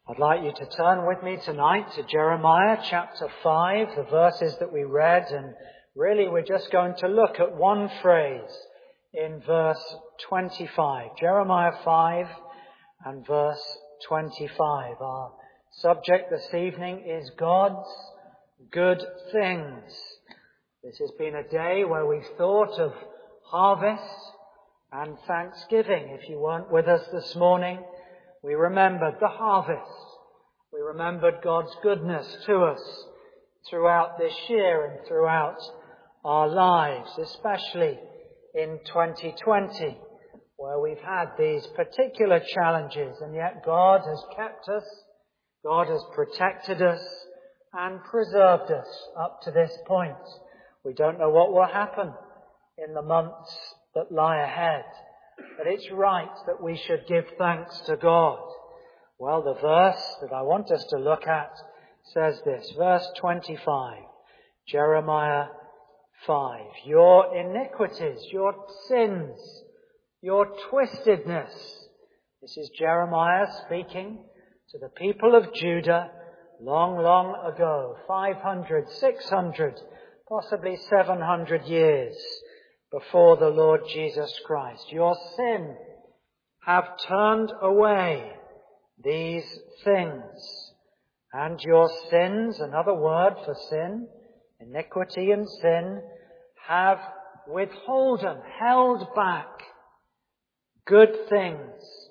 I'd like you to turn with me tonight to Jeremiah chapter 5, the verses that we read, and really we're just going to look at one phrase in verse 25. Jeremiah 5 and verse 25. Our subject this evening is God's good things. This has been a day where we've thought of harvest and thanksgiving. If you weren't with us this morning, we remembered the harvest. We remembered God's goodness to us throughout this year and throughout our lives, especially in 2020, where we've had these particular challenges, and yet God has kept us, God has protected us and preserved us up to this point. We don't know what will happen in the months that lie ahead, but it's right that we should give thanks to God. Well, the verse that I want us to look at says this, verse 25, Jeremiah 5. Your iniquities, your sins, your twistedness. This is Jeremiah speaking to the people of Judah long, long ago, 500, 600, possibly 700 years before the Lord Jesus Christ. Your sin have turned away these things, and your sins, another word for sin, iniquity and sin, have withholden, held back good things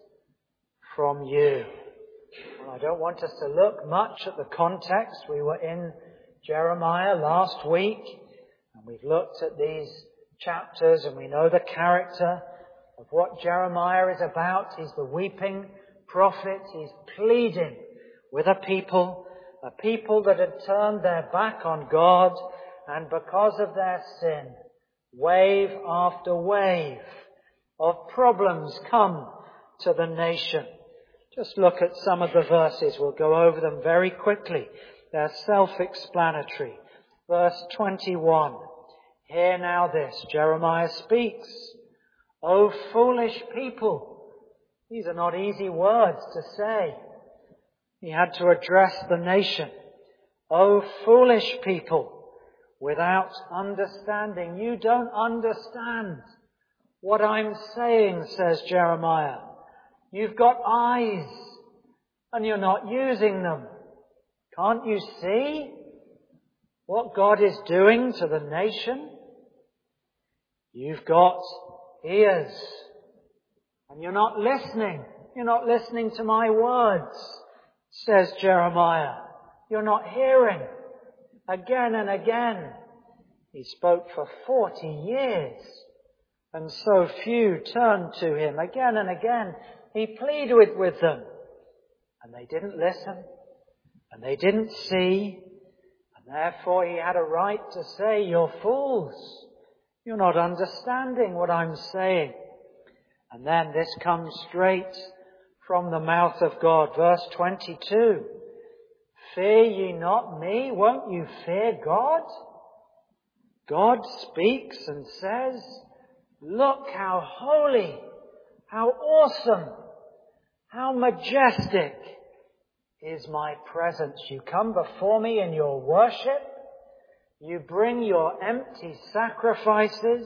from you. Well, I don't want us to look much at the context. We were in Jeremiah last week, and we've looked at these chapters, and we know the character of what Jeremiah is about. He's the weeping prophet. He's pleading with a people that had turned their back on God, and because of their sin, wave after wave of problems come to the nation. Just look at some of the verses. We'll go over them very quickly. They're self-explanatory. Verse 21. Hear now this. Jeremiah speaks. O foolish people. These are not easy words to say. He had to address the nation. O foolish people, without understanding. You don't understand what I'm saying, says Jeremiah. You've got eyes, and you're not using them. Can't you see what God is doing to the nation? You've got ears, and you're not listening. You're not listening to my words, says Jeremiah. You're not hearing. Again and again. He spoke for 40 years, and so few turned to him. Again and again, he pleaded with them, and they didn't listen, and they didn't see, and therefore he had a right to say, you're fools. You're not understanding what I'm saying. And then this comes straight from the mouth of God. Verse 22. Fear ye not me? Won't you fear God? God speaks and says, look how holy, how awesome, how majestic is my presence. You come before me in your worship. You bring your empty sacrifices,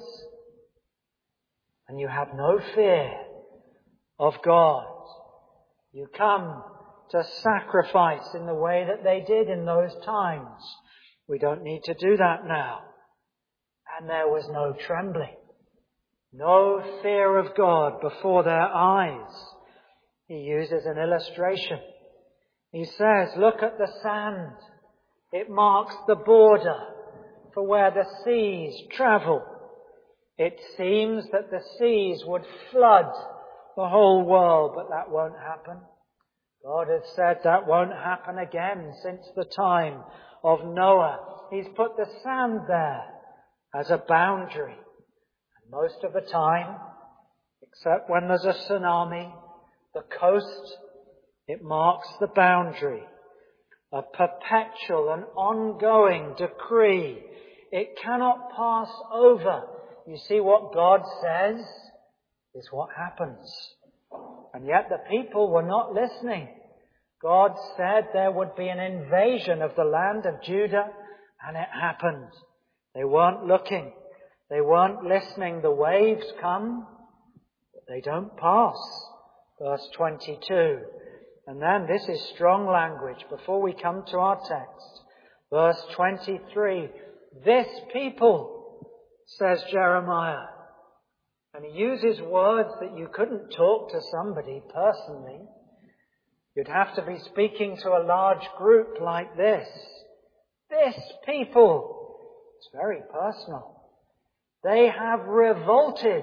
and you have no fear of God. You come to sacrifice in the way that they did in those times. We don't need to do that now. And there was no trembling, no fear of God before their eyes. He uses an illustration. He says, look at the sand. It marks the border for where the seas travel. It seems that the seas would flood the whole world, but that won't happen. God has said that won't happen again since the time of Noah. He's put the sand there as a boundary. And most of the time, except when there's a tsunami, the coast, it marks the boundary. A perpetual and ongoing decree. It cannot pass over. You see, what God says is what happens. And yet the people were not listening. God said there would be an invasion of the land of Judah, and it happened. They weren't looking. They weren't listening. The waves come, but they don't pass. Verse 22. And then this is strong language before we come to our text. Verse 23. This people, says Jeremiah. And he uses words that you couldn't talk to somebody personally. You'd have to be speaking to a large group like this. This people. It's very personal. They have revolted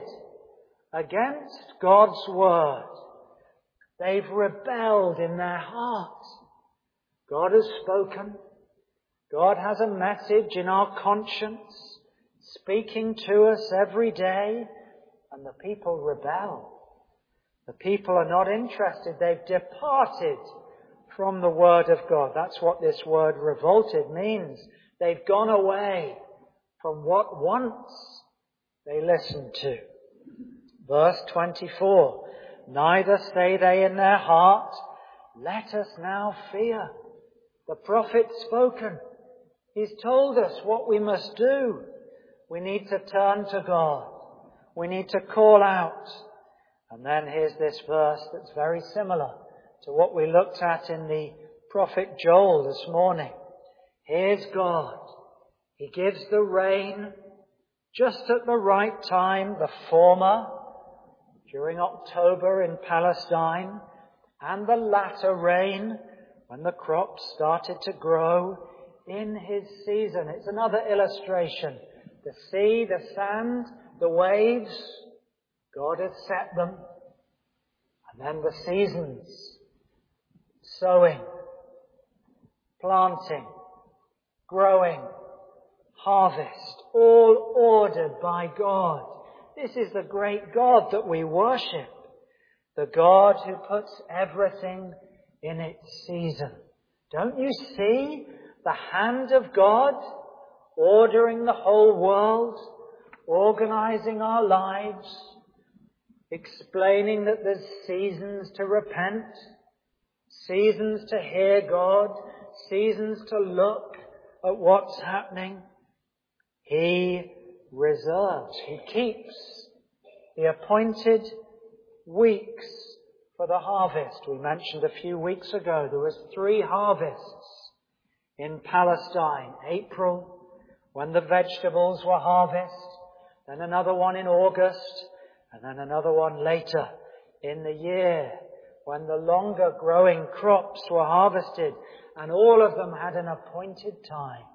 against God's word. They've rebelled in their heart. God has spoken. God has a message in our conscience, speaking to us every day, and the people rebel. The people are not interested. They've departed from the word of God. That's what this word revolted means. They've gone away from what once they listened to. Verse 24. Neither say they in their heart, let us now fear. The prophet's spoken. He's told us what we must do. We need to turn to God. We need to call out. And then here's this verse that's very similar to what we looked at in the prophet Joel this morning. Here's God. He gives the rain just at the right time, the former during October in Palestine, and the latter rain when the crops started to grow in his season. It's another illustration. The sea, the sand, the waves, God has set them. And then the seasons, sowing, planting, growing, harvest, all ordered by God. This is the great God that we worship. The God who puts everything in its season. Don't you see the hand of God ordering the whole world, organizing our lives, explaining that there's seasons to repent, seasons to hear God, seasons to look at what's happening? He reserves, He keeps the appointed weeks for the harvest. We mentioned a few weeks ago there was 3 harvests in Palestine. April, when the vegetables were harvested, then another one in August, and then another one later in the year when the longer growing crops were harvested, and all of them had an appointed time.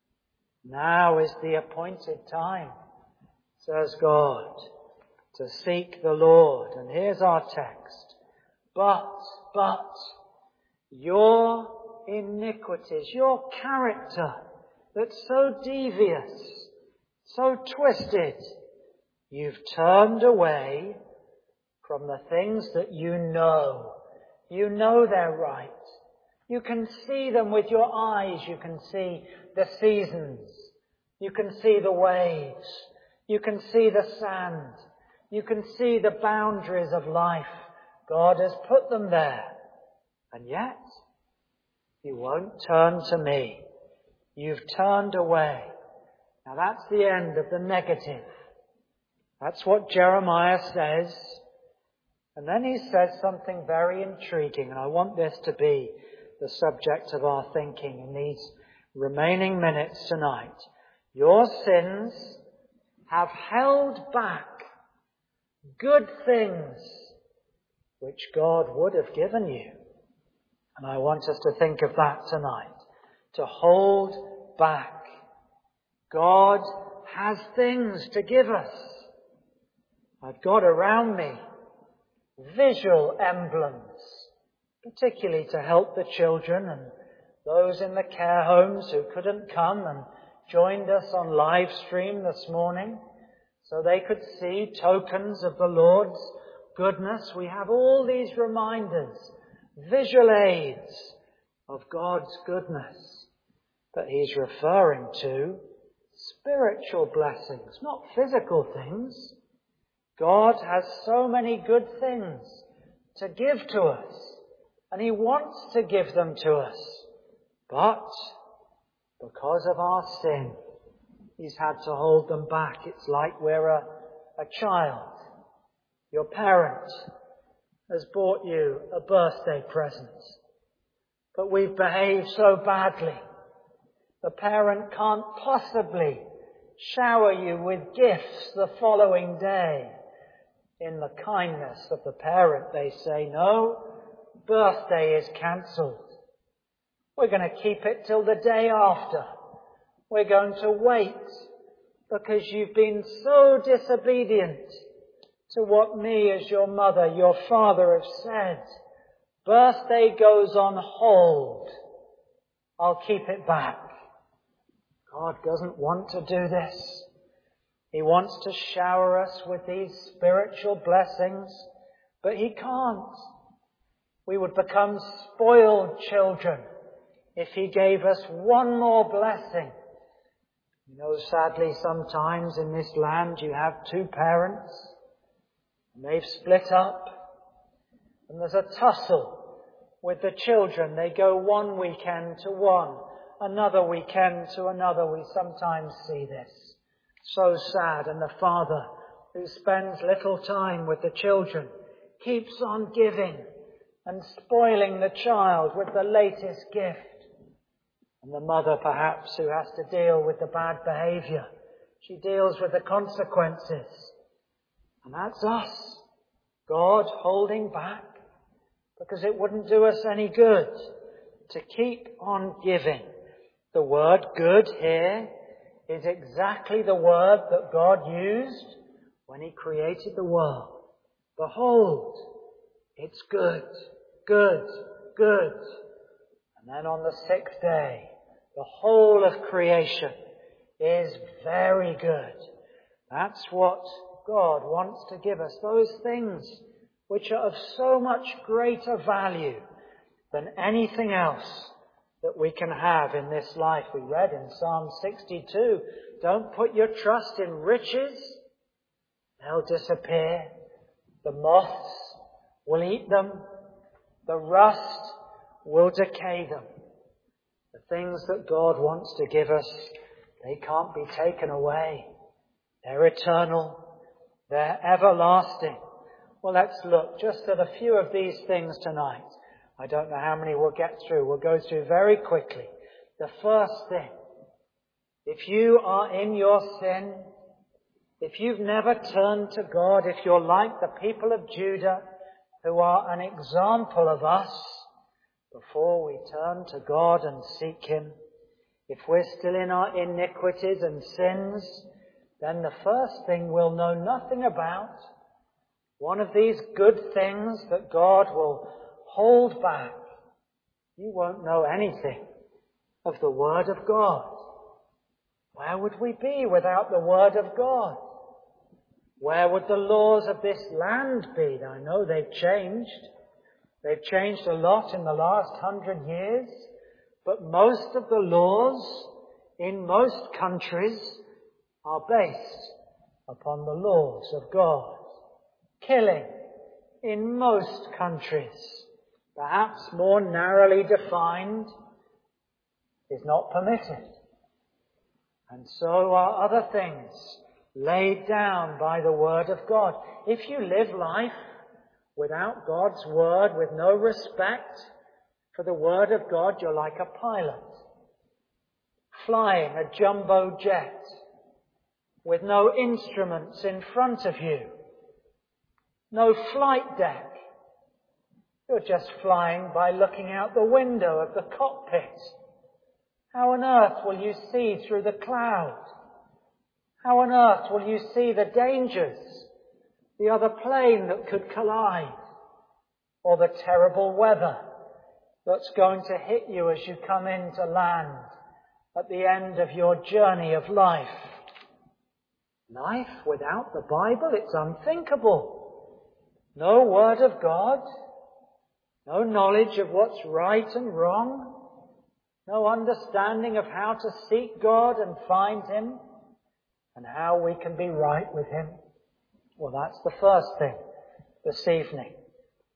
Now is the appointed time, says God, to seek the Lord. And here's our text. But your iniquities, your character that's so devious, so twisted, you've turned away from the things that you know. You know they're right. You can see them with your eyes. You can see the seasons. You can see the waves. You can see the sand. You can see the boundaries of life. God has put them there. And yet, you won't turn to me. You've turned away. Now that's the end of the negative. That's what Jeremiah says. And then he says something very intriguing, and I want this to be the subject of our thinking in these remaining minutes tonight. Your sins have held back good things which God would have given you. And I want us to think of that tonight. To hold back. God has things to give us. I've got around me visual emblems, particularly to help the children and those in the care homes who couldn't come and joined us on live stream this morning so they could see tokens of the Lord's goodness. We have all these reminders, visual aids of God's goodness. But he's referring to spiritual blessings, not physical things. God has so many good things to give to us. And he wants to give them to us. But because of our sin, he's had to hold them back. It's like we're a child. Your parent has bought you a birthday present, but we've behaved so badly. The parent can't possibly shower you with gifts the following day. In the kindness of the parent, they say, no, birthday is cancelled. We're going to keep it till the day after. We're going to wait because you've been so disobedient to what me as your mother, your father have said. Birthday goes on hold. I'll keep it back. God doesn't want to do this. He wants to shower us with these spiritual blessings, but he can't. We would become spoiled children if he gave us one more blessing. You know, sadly, sometimes in this land you have two parents, and they've split up, and there's a tussle with the children. They go one weekend to one, another weekend to another. We sometimes see this. So sad. And the father, who spends little time with the children, keeps on giving and spoiling the child with the latest gift. And the mother, perhaps, who has to deal with the bad behaviour, she deals with the consequences. And that's us. God holding back, because it wouldn't do us any good to keep on giving. The word good here is exactly the word that God used when he created the world. Behold, it's good, good, good. And then on the sixth day, the whole of creation is very good. That's what God wants to give us. Those things which are of so much greater value than anything else that we can have in this life. We read in Psalm 62, don't put your trust in riches. They'll disappear. The moths will eat them. The rust will decay them. The things that God wants to give us, they can't be taken away. They're eternal. They're everlasting. Well, let's look just at a few of these things tonight. I don't know how many we'll get through. We'll go through very quickly. The first thing, if you are in your sin, if you've never turned to God, if you're like the people of Judah, who are an example of us, before we turn to God and seek him, if we're still in our iniquities and sins, then the first thing we'll know nothing about, one of these good things that God will hold back, you won't know anything of the Word of God. Where would we be without the Word of God? Where would the laws of this land be? I know they've changed. They've changed a lot in the last 100 years, but most of the laws in most countries are based upon the laws of God. Killing in most countries, perhaps more narrowly defined, is not permitted. And so are other things laid down by the Word of God. If you live life without God's Word, with no respect for the Word of God, you're like a pilot flying a jumbo jet with no instruments in front of you, no flight deck. You're just flying by looking out the window of the cockpit. How on earth will you see through the cloud? How on earth will you see the dangers, the other plane that could collide, or the terrible weather that's going to hit you as you come into land at the end of your journey of life? Life without the Bible, it's unthinkable. No Word of God, no knowledge of what's right and wrong, no understanding of how to seek God and find him, and how we can be right with him. Well, that's the first thing this evening.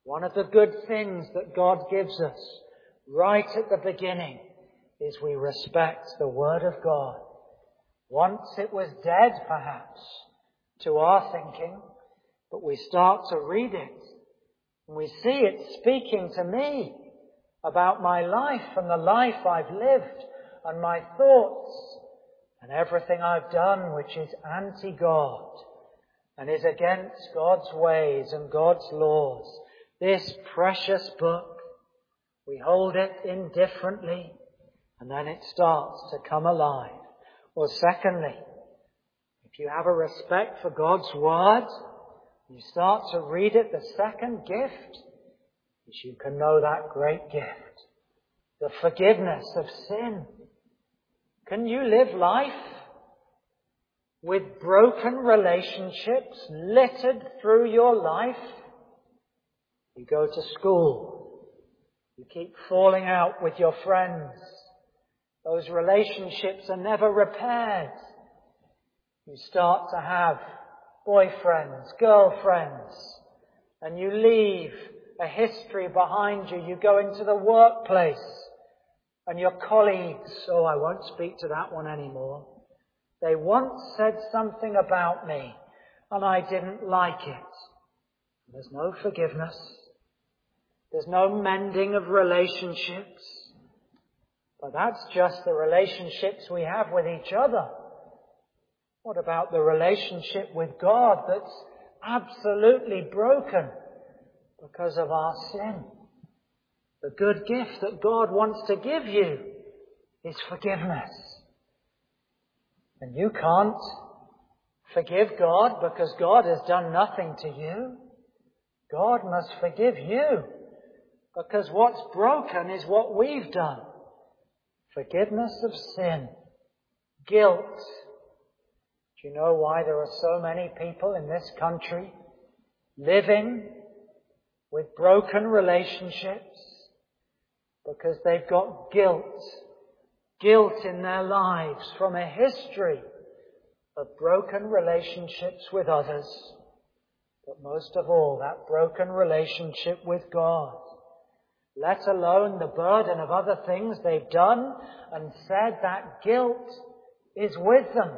One of the good things that God gives us right at the beginning is we respect the Word of God. Once it was dead, perhaps, to our thinking, but we start to read it and we see it speaking to me about my life and the life I've lived and my thoughts and everything I've done which is anti-God and is against God's ways and God's laws. This precious book, we hold it indifferently and then it starts to come alive. Or secondly, if you have a respect for God's Word, you start to read it, the second gift is you can know that great gift, the forgiveness of sin. Can you live life with broken relationships littered through your life? You go to school, you keep falling out with your friends. Those relationships are never repaired. You start to have boyfriends, girlfriends, and you leave a history behind you. You go into the workplace and your colleagues, oh, I won't speak to that one anymore. They once said something about me and I didn't like it. There's no forgiveness. There's no mending of relationships. But that's just the relationships we have with each other. What about the relationship with God that's absolutely broken because of our sin? The good gift that God wants to give you is forgiveness. And you can't forgive God because God has done nothing to you. God must forgive you because what's broken is what we've done. Forgiveness of sin. Guilt. Do you know why there are so many people in this country living with broken relationships? Because they've got guilt. Guilt in their lives from a history of broken relationships with others. But most of all, that broken relationship with God. Let alone the burden of other things they've done and said, that guilt is with them.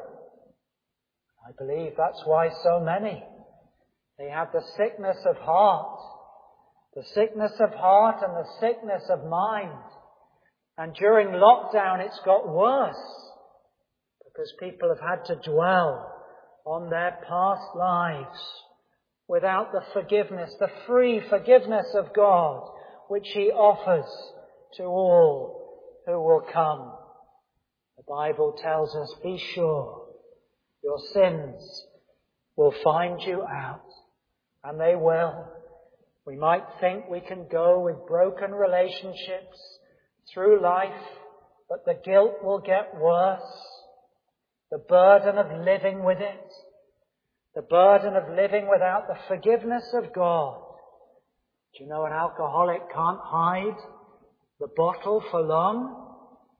I believe that's why so many, they have the sickness of heart. The sickness of heart and the sickness of mind. And during lockdown it's got worse because people have had to dwell on their past lives without the forgiveness, the free forgiveness of God, which He offers to all who will come. The Bible tells us, be sure your sins will find you out. And they will. We might think we can go with broken relationships through life, but the guilt will get worse. The burden of living with it. The burden of living without the forgiveness of God. Do you know an alcoholic can't hide the bottle for long?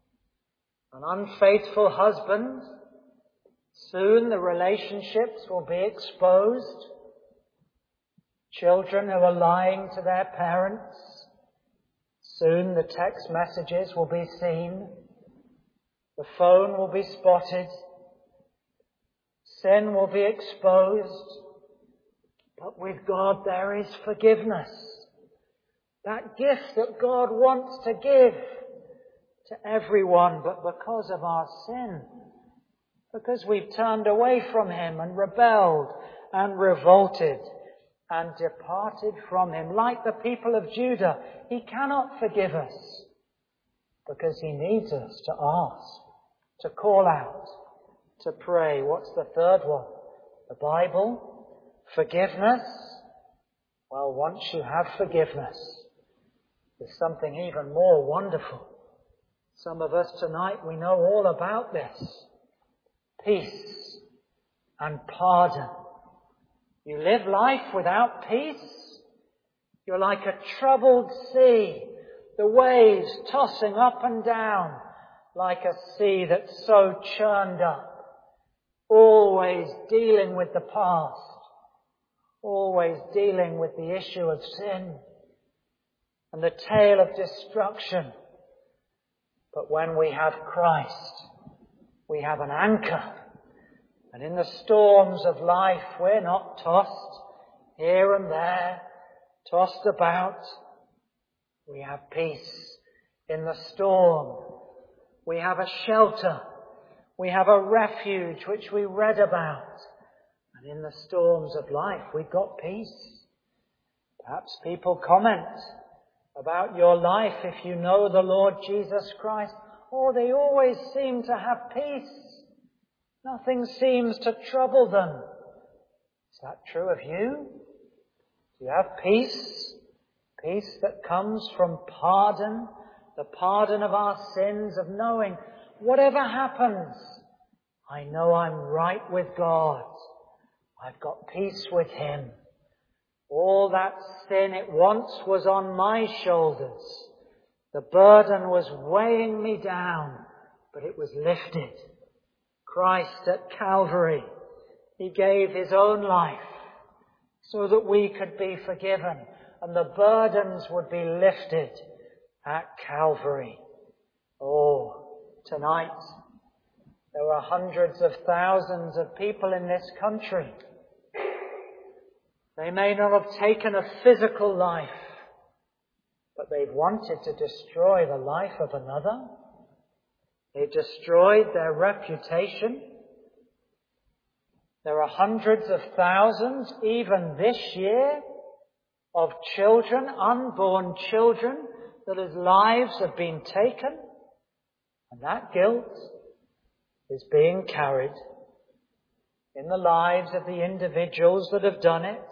An unfaithful husband, soon the relationships will be exposed. Children who are lying to their parents, soon the text messages will be seen. The phone will be spotted. Sin will be exposed. But with God there is forgiveness. That gift that God wants to give to everyone, but because of our sin, because we've turned away from Him and rebelled and revolted and departed from Him, like the people of Judah, He cannot forgive us because He needs us to ask, to call out, to pray. What's the third one? The Bible, forgiveness. Well, once you have forgiveness, there's something even more wonderful. Some of us tonight, we know all about this. Peace and pardon. You live life without peace, you're like a troubled sea, the waves tossing up and down like a sea that's so churned up, always dealing with the past, always dealing with the issue of sin. and the tale of destruction. But when we have Christ, we have an anchor. And in the storms of life, we're not tossed here and there, tossed about. We have peace in the storm. We have a shelter. We have a refuge which we read about. And in the storms of life, we've got peace. Perhaps people comment about your life if you know the Lord Jesus Christ. Oh, they always seem to have peace. Nothing seems to trouble them. Is that true of you? Do you have peace? Peace that comes from pardon, the pardon of our sins, of knowing whatever happens, I know I'm right with God. I've got peace with Him. All that sin, it once was on my shoulders. The burden was weighing me down, but it was lifted. Christ at Calvary, He gave His own life so that we could be forgiven and the burdens would be lifted at Calvary. Oh, tonight there are hundreds of thousands of people in this country. They may not have taken a physical life, but they've wanted to destroy the life of another. They've destroyed their reputation. There are hundreds of thousands, even this year, of children, unborn children, that whose lives have been taken. And that guilt is being carried in the lives of the individuals that have done it.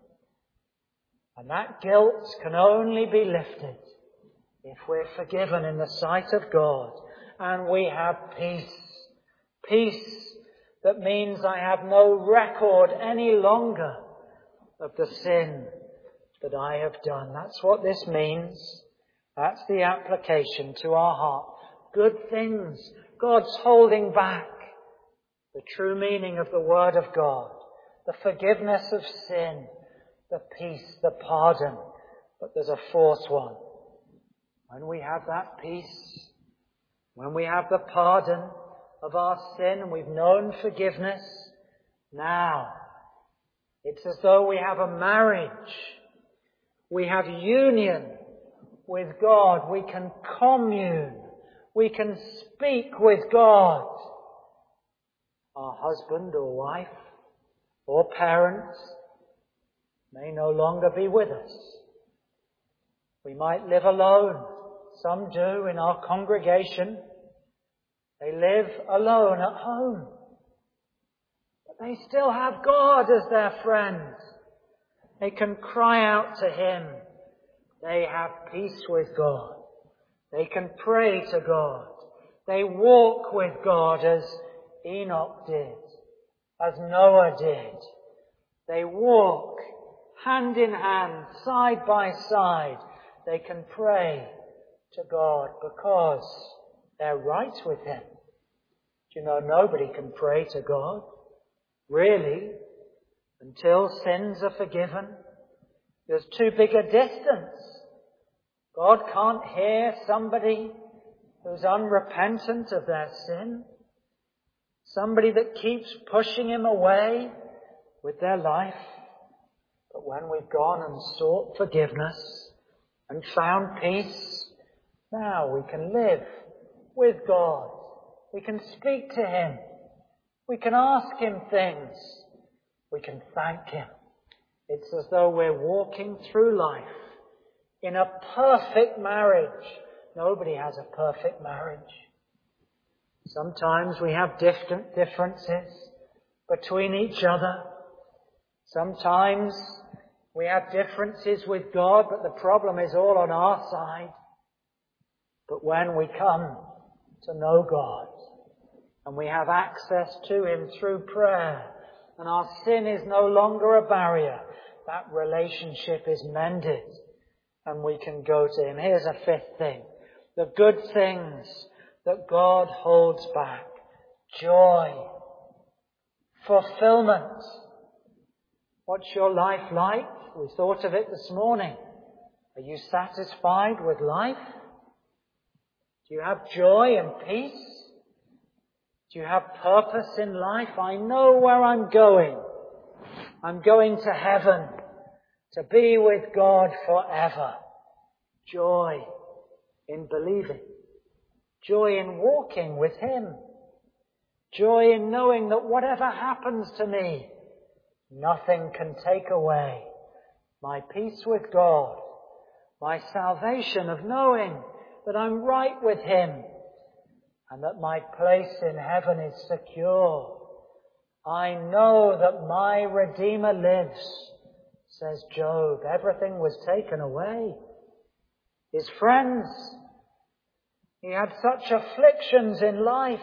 And that guilt can only be lifted if we're forgiven in the sight of God and we have peace. Peace that means I have no record any longer of the sin that I have done. That's what this means. That's the application to our heart. Good things. God's holding back. The true meaning of the Word of God. The forgiveness of sin. The peace, the pardon. But there's a fourth one. When we have that peace, when we have the pardon of our sin and we've known forgiveness, now it's as though we have a marriage. We have union with God. We can commune. We can speak with God. Our husband or wife or parents may no longer be with us. We might live alone. Some do in our congregation. They live alone at home. But they still have God as their friend. They can cry out to Him. They have peace with God. They can pray to God. They walk with God as Enoch did, as Noah did. They walk hand in hand, side by side. They can pray to God because they're right with Him. Do you know, nobody can pray to God, really, until sins are forgiven. There's too big a distance. God can't hear somebody who's unrepentant of their sin. Somebody that keeps pushing Him away with their life. But when we've gone and sought forgiveness and found peace, now we can live with God. We can speak to Him. We can ask Him things. We can thank Him. It's as though we're walking through life in a perfect marriage. Nobody has a perfect marriage. Sometimes we have differences between each other. Sometimes we have differences with God, but the problem is all on our side. But when we come to know God and we have access to Him through prayer and our sin is no longer a barrier, that relationship is mended and we can go to Him. Here's a fifth thing. The good things that God holds back. Joy. Fulfillment. What's your life like? We thought of it this morning. Are you satisfied with life? Do you have joy and peace? Do you have purpose in life? I know where I'm going. I'm going to heaven to be with God forever. Joy in believing. Joy in walking with Him. Joy in knowing that whatever happens to me, nothing can take away my peace with God, my salvation of knowing that I'm right with Him and that my place in heaven is secure. I know that my Redeemer lives, says Job. Everything was taken away. His friends, he had such afflictions in life.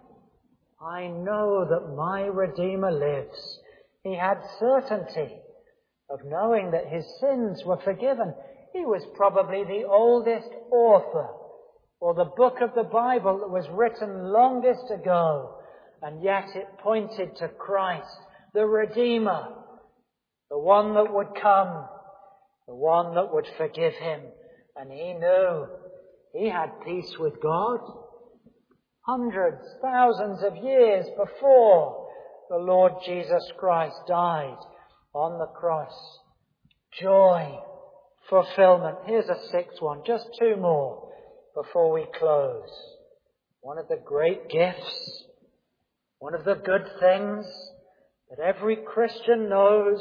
I know that my Redeemer lives. He had certainty of knowing that his sins were forgiven. He was probably the oldest author, or the book of the Bible that was written longest ago, and yet it pointed to Christ, the Redeemer, the one that would come, the one that would forgive him. And he knew he had peace with God. Hundreds, thousands of years before the Lord Jesus Christ died on the cross. Joy, fulfillment. Here's a sixth one, just two more before we close. One of the great gifts, one of the good things that every Christian knows,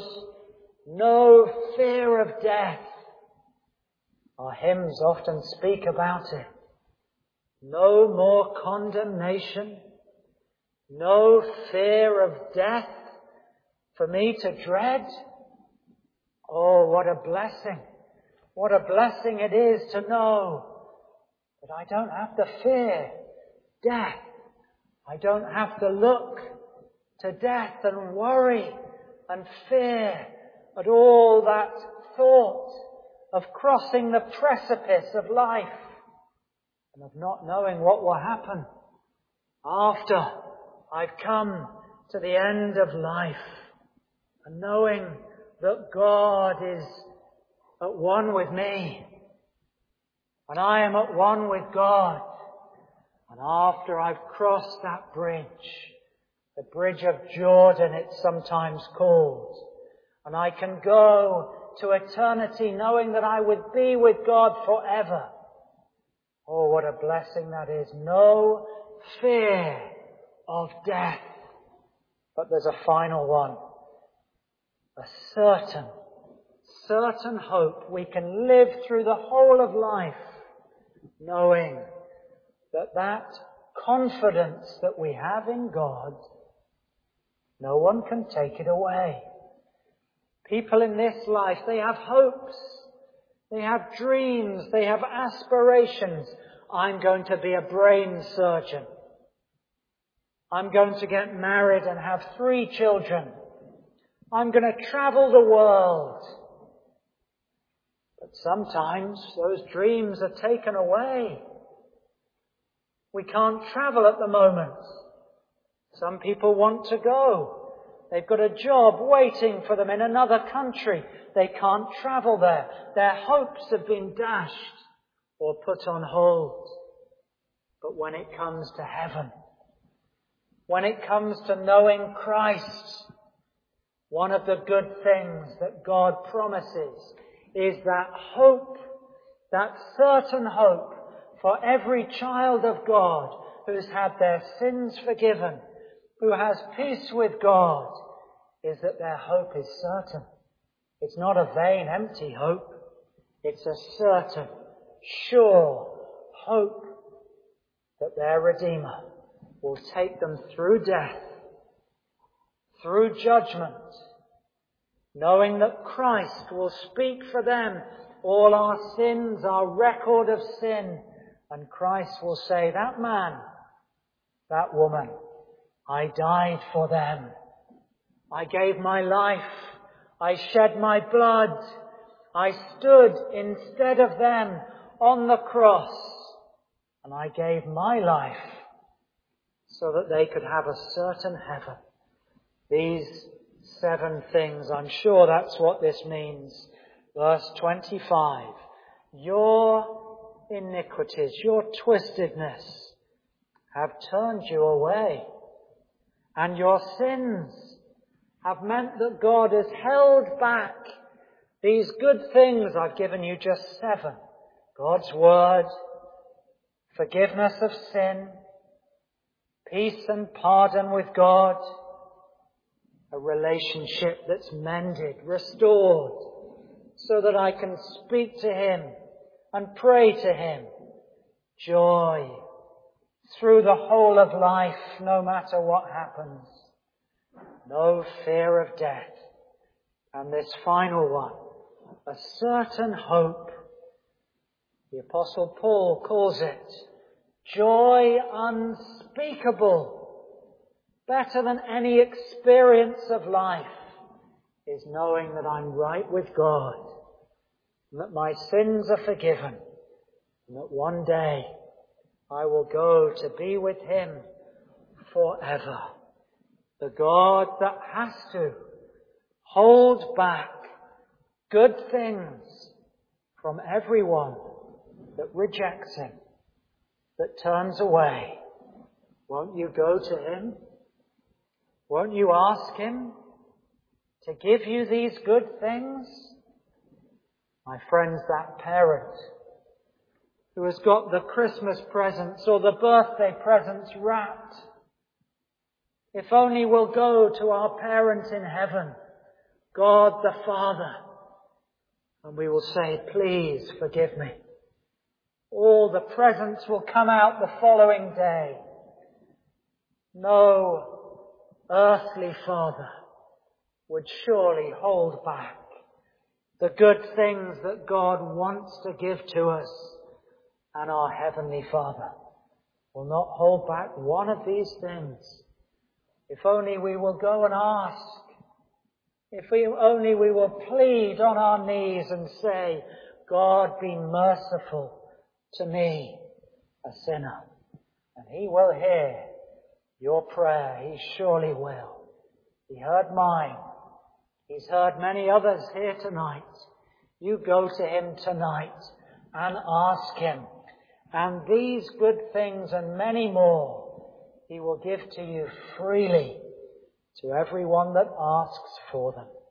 no fear of death. Our hymns often speak about it. No more condemnation, no fear of death for me to dread. Oh, what a blessing. What a blessing it is to know that I don't have to fear death. I don't have to look to death and worry and fear at all that thought of crossing the precipice of life and of not knowing what will happen after I've come to the end of life, and knowing that God is at one with me and I am at one with God. And after I've crossed that bridge, the bridge of Jordan it's sometimes called, and I can go to eternity knowing that I would be with God forever. Oh, what a blessing that is. No fear of death. But there's a final one. A certain hope. We can live through the whole of life knowing that confidence that we have in God, no one can take it away. People in this life, they have hopes, they have dreams, they have aspirations. I'm going to be a brain surgeon. I'm going to get married and have 3 children. I'm going to travel the world. But sometimes those dreams are taken away. We can't travel at the moment. Some people want to go. They've got a job waiting for them in another country. They can't travel there. Their hopes have been dashed or put on hold. But when it comes to heaven, when it comes to knowing Christ, one of the good things that God promises is that hope, that certain hope for every child of God who's had their sins forgiven, who has peace with God, is that their hope is certain. It's not a vain, empty hope. It's a certain, sure hope that their Redeemer will take them through death, through judgment, knowing that Christ will speak for them all our sins, our record of sin, and Christ will say, that man, that woman, I died for them. I gave my life. I shed my blood. I stood instead of them on the cross. And I gave my life so that they could have a certain heaven. These 7 things, I'm sure that's what this means. Verse 25. your iniquities, your twistedness have turned you away. And your sins have meant that God has held back these good things. I've given you just 7. God's Word, forgiveness of sin, peace and pardon with God, a relationship that's mended, restored, so that I can speak to Him and pray to Him. Joy through the whole of life, no matter what happens. No fear of death. And this final one, a certain hope. The Apostle Paul calls it joy unspeakable. Better than any experience of life is knowing that I'm right with God, and that my sins are forgiven, and that one day I will go to be with Him forever. The God that has to hold back good things from everyone that rejects Him, that turns away. Won't you go to Him? Won't you ask Him to give you these good things? My friends, that parent who has got the Christmas presents or the birthday presents wrapped, if only we'll go to our parent in heaven, God the Father, and we will say, please forgive me. All the presents will come out the following day. No earthly father would surely hold back the good things that God wants to give to us, and our Heavenly Father will not hold back one of these things. If only we will go and ask, if only we will plead on our knees and say, God, be merciful to me, a sinner. And He will hear your prayer. He surely will. He heard mine. He's heard many others here tonight. You go to Him tonight and ask Him. And these good things and many more He will give to you freely to everyone that asks for them.